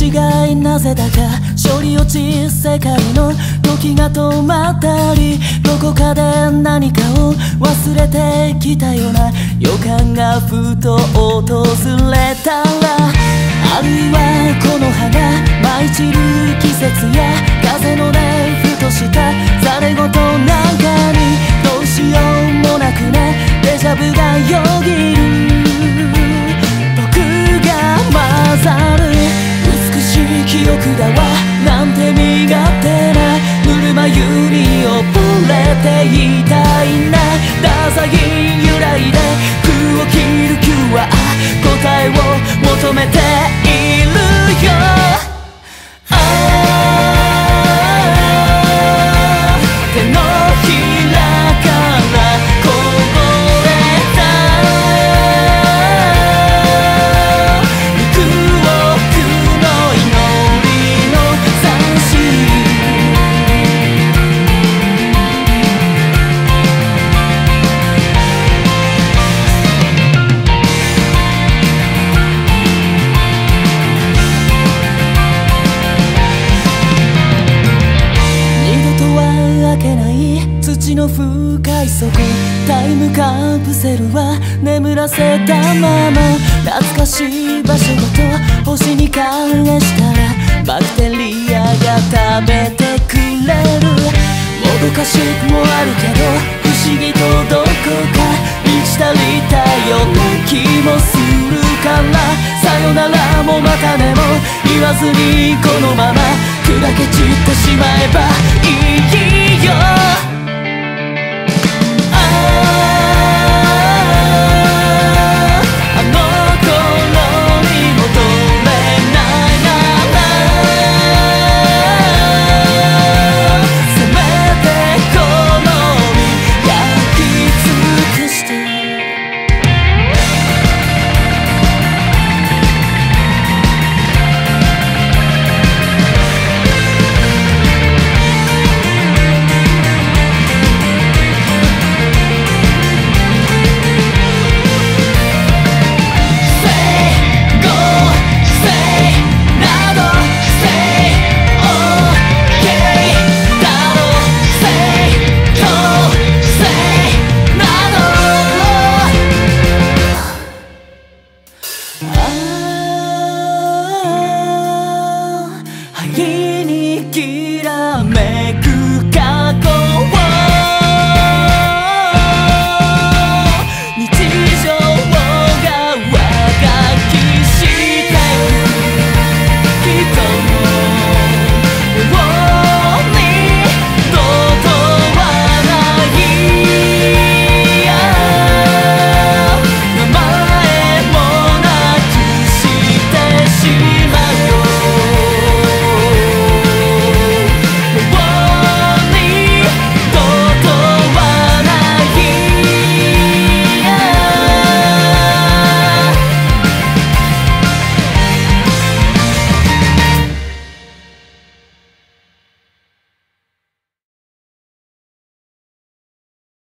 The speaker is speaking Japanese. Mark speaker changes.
Speaker 1: 違いなぜだか処理落ち世界の時が止まったりどこかで何かを忘れてきたような予感がふと訪れたらあるいはこの葉が舞い散る季節や風のねふとしたざれ言なんかにどうしようもなくねデジャブがよぎる僕が混ざる美しい記憶だわなんて身勝手なぬるま湯に溺れていたいな太宰由来で空を切る急は答えを求めているよ手のひらからこぼれた幾億の祈りの残滓土の深い底タイムカプセルは眠らせたまま懐かしい場所ごと星に返したらバクテリアが食べてくれるもどかしくもあるけど不思議とどこか満ち足りたような気もするからさよならもまたねも言わずにこのまま砕け散ってしまえばいいよあ